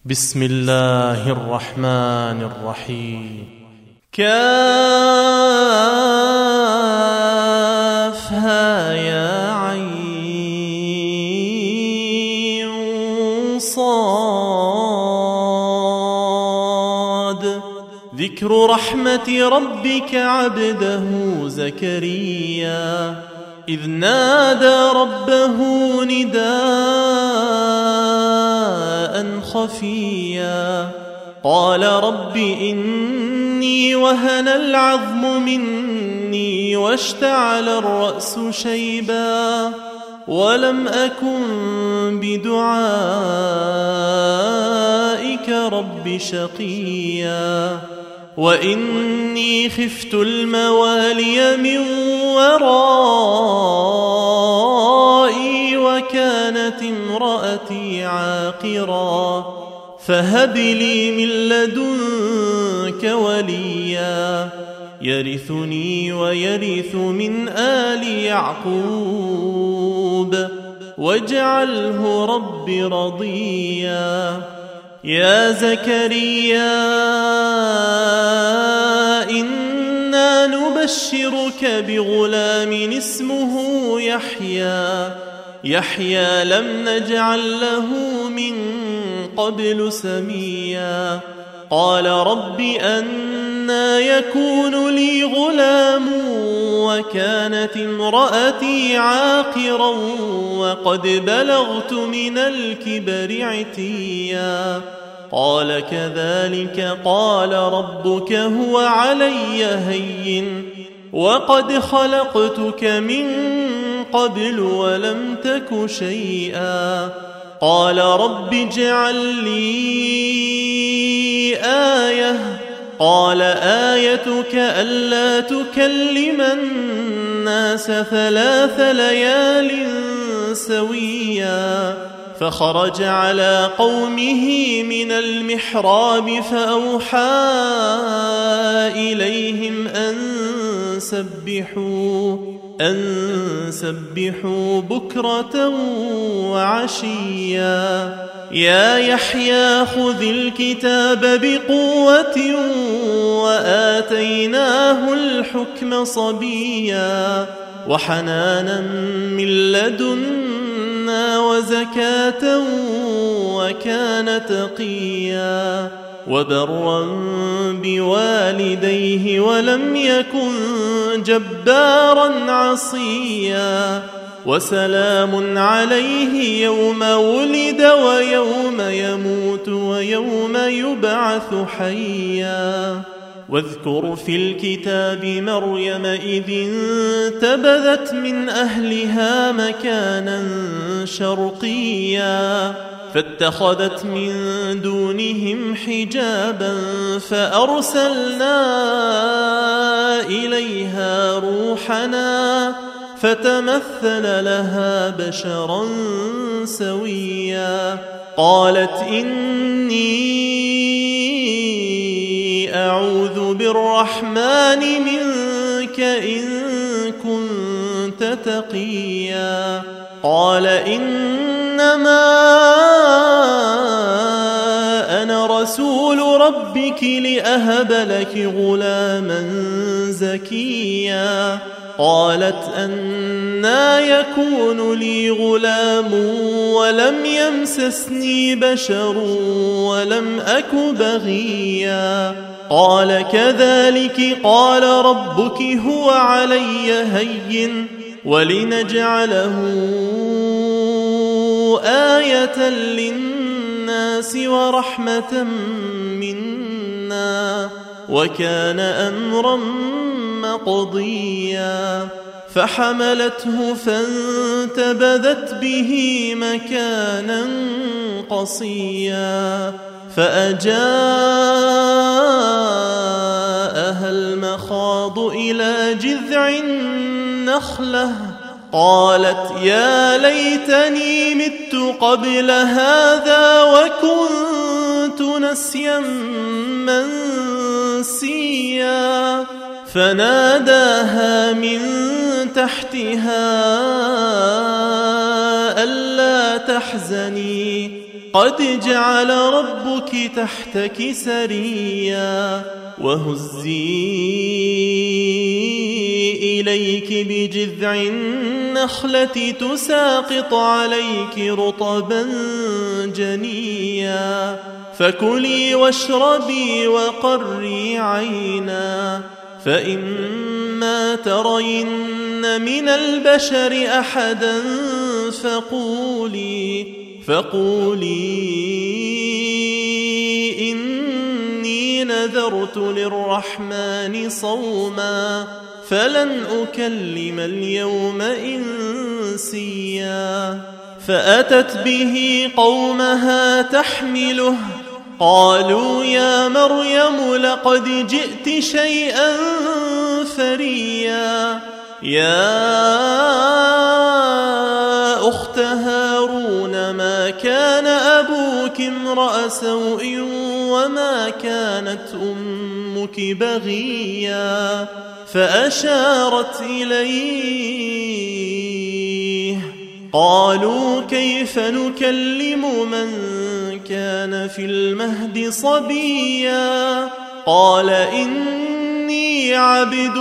بسم الله الرحمن الرحيم. كافها يا عين صاد. ذكر رحمة ربك عبده زكريا إذ نادى ربه نداء خفيا قال رب إني وهن العظم مني واشتعل الرأس شيبا ولم أكن بدعائك رب شقيا وإني خفت الموالي من ورائي وكانت امرأتي عاقرا فهب لي من لدنك وليا يرثني ويرث من آل يعقوب واجعله رب رضيا. يا زكريا إنا نبشرك بغلام اسمه يحيى لم نجعل له من قبل سميا قال رب أنى يكون لي غلام وكانت امرأتي عاقرا وقد بلغت من الكبر عتيا قال كذلك قال ربك هو علي هين وقد خلقتك من قبل ولم تك شيئا قال رب اجعل لي آية قال آيتك ألا تكلم الناس 3 ليال سويا فخرج على قومه من المحراب فأوحى إليهم أن سبحوا بكرة وعشيا. يا يحيى خذ الكتاب بقوة وآتيناه الحكم صبيا وحنانا من لدنا وزكاة وكان تقيا وبرا بوالديه ولم يكن جبارا عصيا وسلام عليه يوم ولد ويوم يموت ويوم يبعث حيا. واذكر في الكتاب مريم إذ انتبذت من أهلها مكانا شرقيا فاتخذت من دونهم حجابا فأرسلنا إليها روحنا فتمثل لها بشرا سويا قالت إني أعوذ بالرحمن منك إن كنت تقيا قال إنما أنا رسول ربك لأهب لك غلاما زكيا قالت أنى يكون لي غلام ولم يمسسني بشر ولم أك بغيا قال كذلك قال ربك هو علي هين ولنجعله آية للناس ورحمة منا وكان أمرا مقضيا فحملته فانتبذت به مكانا قصيا فأجاءها المخاض إلى جذع النخلة قالت يا ليتني مت قبل هذا وكنت نسيا منسيا فناداها من تحتها ألا تحزني قد جعل ربك تحتك سريا وهزي إليك بجذع النخلة تساقط عليك رطبا جنيا فكلي واشربي وقري عينا فإما ترين من البشر أحدا فقولي إني نذرت للرحمن صوما فلن أكلم اليوم إنسيا فأتت به قومها تحمله قالوا يا مريم لقد جئت شيئا فريا يا أخت هارون ما كان أبوك امرأ سوء وما كانت أمك بغيا فأشارت إليه قالوا كيف نكلم من كان في المهد صبيا قال إني عبد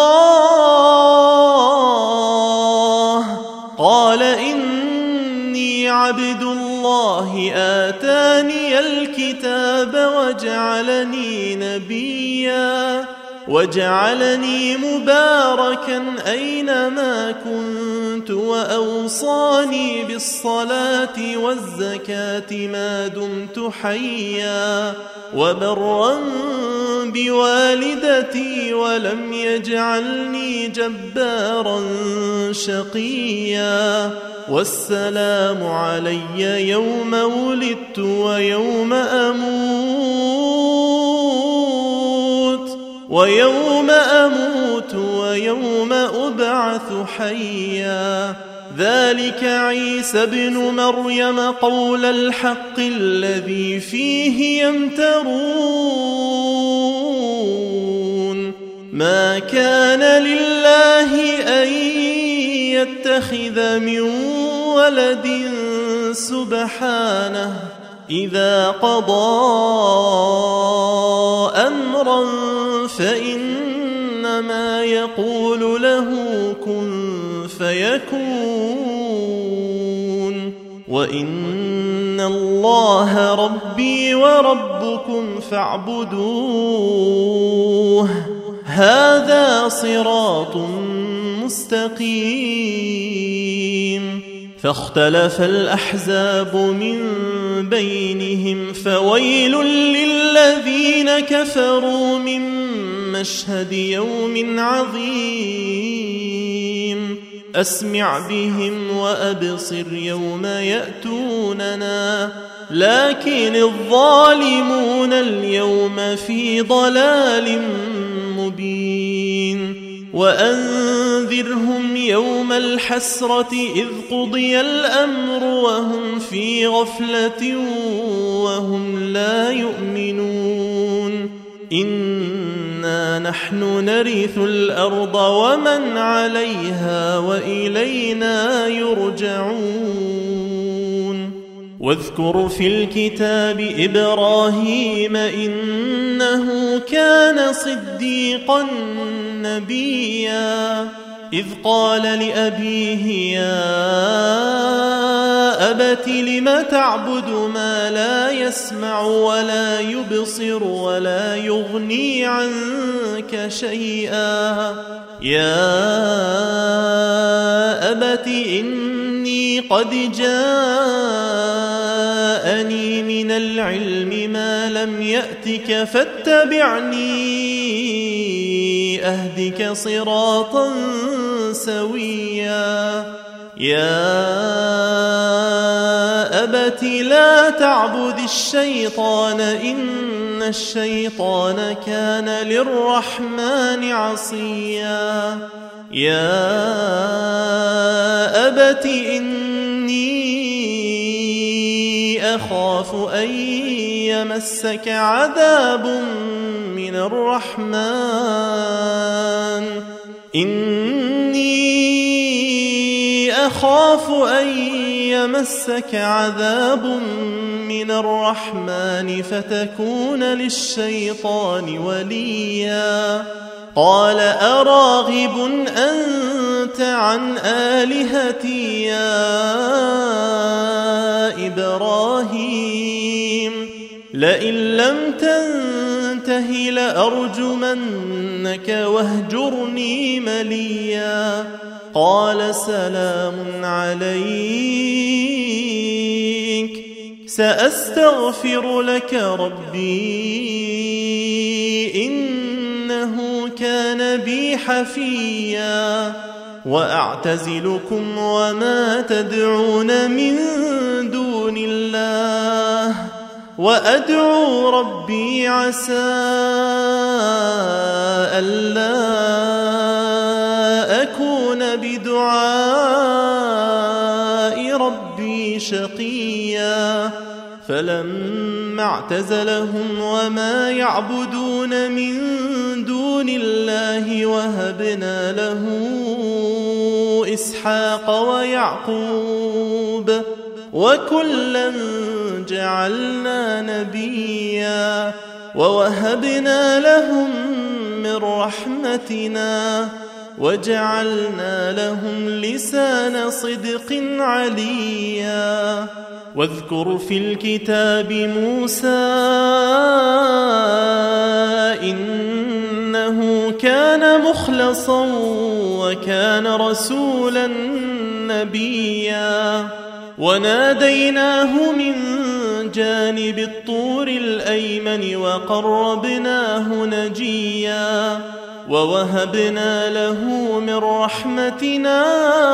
الله آتاني الكتاب وجعلني نبيا وجعلني مباركا أينما كنت وأوصاني بالصلاة والزكاة ما دمت حيا وبرا بوالدتي ولم يجعلني جبارا شقيا والسلام علي يوم ولدت ويوم أموت ويوم أبعث حيا ذلك عيسى ابن مريم قول الحق الذي فيه يمترون ما كان لله أن يتخذ من ولد سبحانه إذا قضى أمرا فإنما يقول له كن فيكون وإن الله ربي وربكم فاعبدوه هذا صراط مستقيم فاختلف الأحزاب من بينهم فويل للذين كفروا من مشهد يوم عظيم أسمع بهم وأبصر يوم يأتوننا لكن الظالمون اليوم في ضلال مبين وأنذرهم يوم الحسرة إذ قضي الأمر وهم في غفلة وهم لا يؤمنون إنا نحن نرث الأرض ومن عليها وإلينا يرجعون واذكر في الكتاب إبراهيم إنه كان صديقا نبيا إذ قال لأبيه يا أبت لم تعبد ما لا يسمع ولا يبصر ولا يغني عنك شيئا يا أبت إني قد جاءني من العلم ما لم يأتك فاتبعني أهدك صراطا سويا يا أبت لا تعبد الشيطان إن الشيطان كان للرحمن عصيا يا أبت إني أخاف أن يمسك عذاب من الرحمن إني أخاف أن يمسك عذاب من الرحمن فتكون للشيطان وليا قال أراغب أنت عن آلهتي يا إبراهيم لئن لم تنته لأرجمنك واهجرني مليا قال سلام عليك سأستغفر لك ربي إنه كان بي حفيا وأعتزلكم وما تدعون من دون الله وأدعو ربي عسى ألا أكون بدعاء ربي شقيا فلما اعتزلهم وما يعبدون من دون الله وهبنا له إسحاق ويعقوب وكلا جعلنا نبيا ووهبنا لهم من رحمتنا وجعلنا لهم لسان صدق عليا واذكر في الكتاب موسى إنه كان مخلصا وكان رسولا نبيا وناديناه من جانب الطور الأيمن وقربناه نجيا ووهبنا له من رحمتنا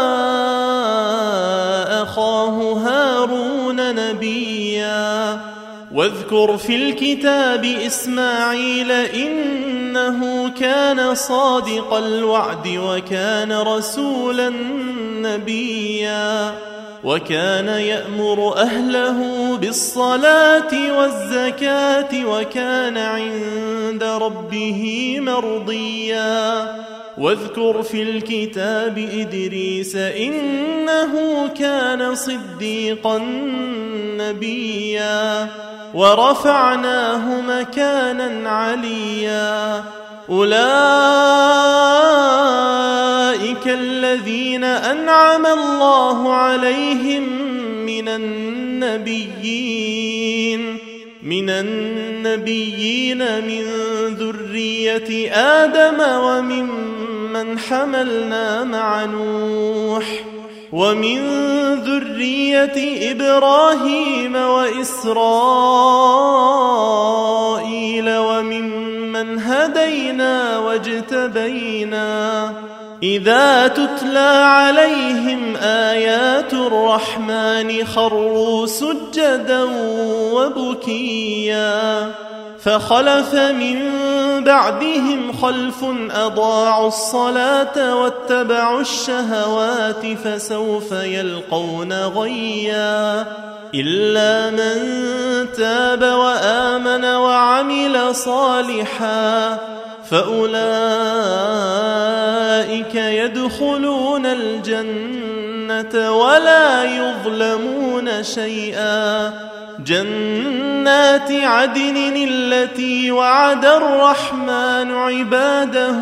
أخاه هارون نبيا واذكر في الكتاب إسماعيل إنه كان صادق الوعد وكان رسولا نبيا وكان يأمر أهله بالصلاة والزكاة وكان عند ربه مرضيا واذكر في الكتاب إدريس إنه كان صديقا نبيا ورفعناه مكانا عليا أولئك الذين أنعم الله عليهم من النبيين من ذرية آدم وممن حملنا مع نوح ومن ذرية إبراهيم وإسرائيل وممن هدينا واجتبينا إذا تتلى عليهم آيات الرحمن خروا سجدا وبكيا فخلف من بعدهم خلف أضاعوا الصلاة واتبعوا الشهوات فسوف يلقون غيا إلا من تاب وآمن وعمل صالحا فأولئك يدخلون الجنة ولا يظلمون شيئا جنات عدن التي وعد الرحمن عباده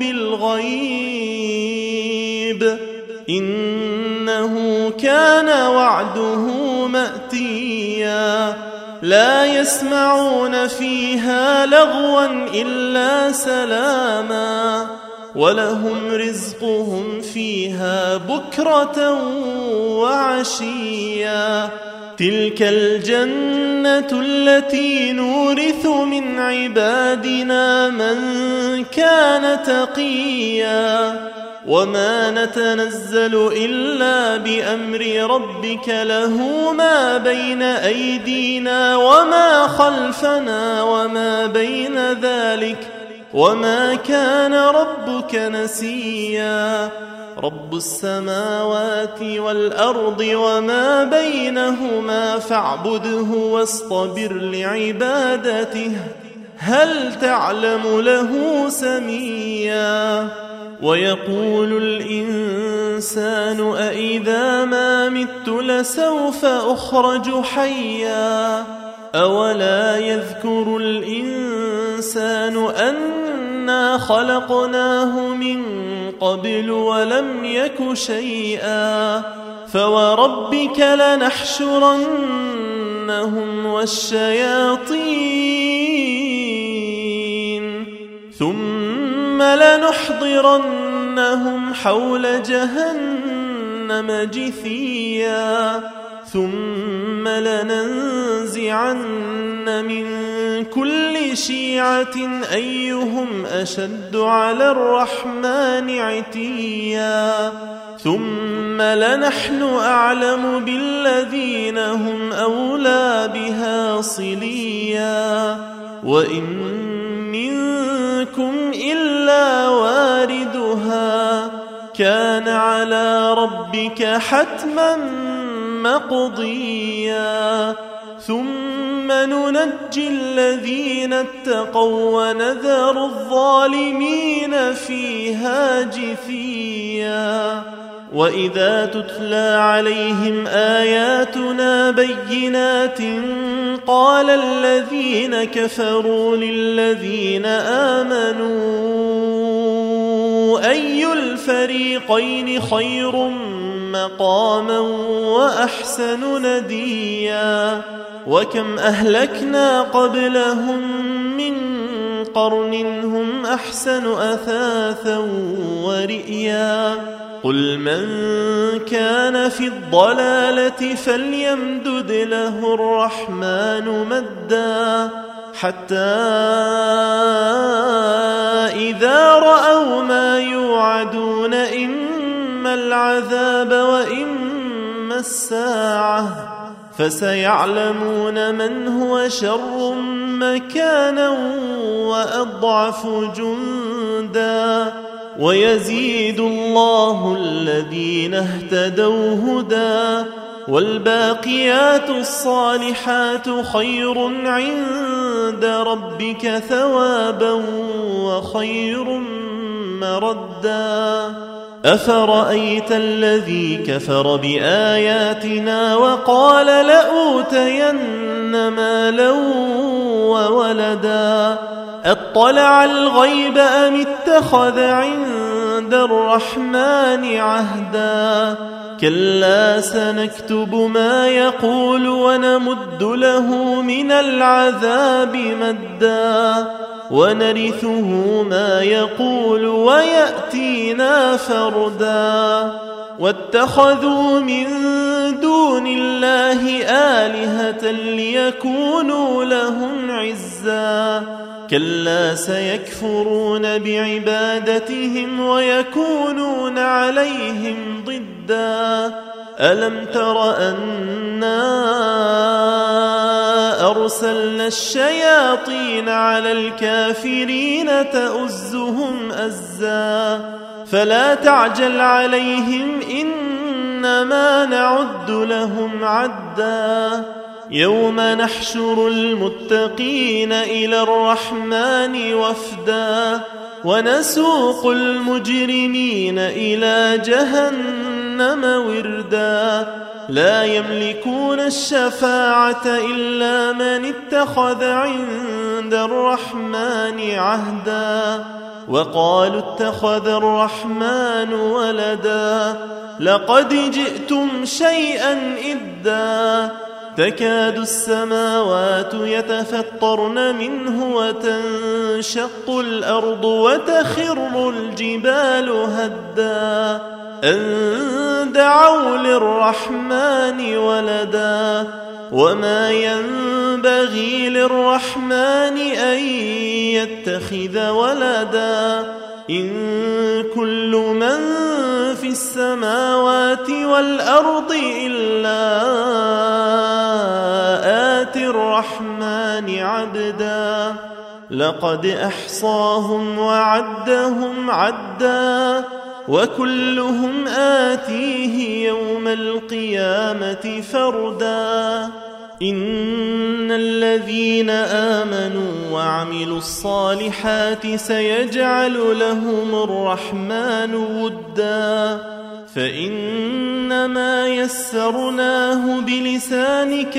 بالغيب إنه كان وعده مأتيا لا يسمعون فيها لغوا إلا سلاما ولهم رزقهم فيها بكرة وعشيا تلك الجنة التي نورث من عبادنا من كان تقيا وما نتنزل إلا بأمر ربك له ما بين أيدينا وما خلفنا وما بين ذلك وما كان ربك نسيا رب السماوات والأرض وما بينهما فاعبده واصطبر لعبادته هل تعلم له سميا ويقول الإنسان أإذا ما مت لسوف أخرج حيا أولا يذكر الإنسان أنا خلقناه من قبل ولم يك شيئا فوربك لنحشرنهم والشياطين ثم لنحضرنهم حول جهنم جثيا ثم لننزعن من كل شيعة أيهم أشد على الرحمن عتيا ثم لنحن أعلم بالذين هم أولى بها صليا وإن منكم إلا واردها كان على ربك حتما مقضيا ثم ننجي الذين اتقوا ونذر الظالمين فيها جثيا وإذا تتلى عليهم آياتنا بينات قال الذين كفروا للذين آمنوا أي الفريقين خير مقاما وأحسن نديا وكم أهلكنا قبلهم من قرن هم أحسن أثاثا ورئيا قل من كان في الضلالة فليمدد له الرحمن مدا حتى إذا رأوا ما يوعدون إما العذاب وإما الساعة فسيعلمون من هو شر مكانا وأضعف جندا ويزيد الله الذين اهتدوا هدى والباقيات الصالحات خير عند ربك ثوابا وخير مردا أفرأيت الذي كفر بآياتنا وقال لأوتين مالا وولدا أطلع الغيب أم اتخذ عند الرحمن عهدا كلا سنكتب ما يقول ونمد له من العذاب مدا ونرثه ما يقول ويأتينا فردا واتخذوا من دون الله آلهة ليكونوا لهم عزا كلا سيكفرون بعبادتهم ويكونون عليهم ضدا ألم تر أنا أرسلنا الشياطين على الكافرين تؤزهم أزا فلا تعجل عليهم إنما نعد لهم عدا يوم نحشر المتقين إلى الرحمن وفدا ونسوق المجرمين إلى جهنم وردا لا يملكون الشفاعة إلا من اتخذ عند الرحمن عهدا وقالوا اتخذ الرحمن ولدا لقد جئتم شيئا إدا تكاد السماوات يتفطرن منه وتنشق الأرض وتخر الجبال هدا أن دعوا للرحمن ولدا وما ينبغي للرحمن أن يتخذ ولدا إن كل من في السماوات والأرض إلا آتي الرحمن عبدا لقد أحصاهم وعدهم عدا وكلهم آتيه يوم القيامة فردا إن الذين آمنوا وعملوا الصالحات سيجعل لهم الرحمن ودا فإنما يسرناه بلسانك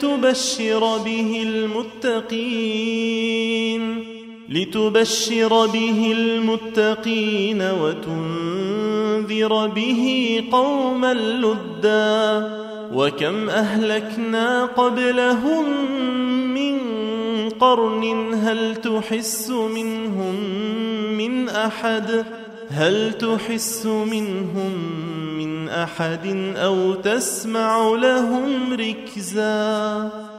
لتبشر به المتقين وتنذر به قوما لدا وكم أهلكنا قبلهم من قرن هل تحس منهم من أحد أو تسمع لهم ركزا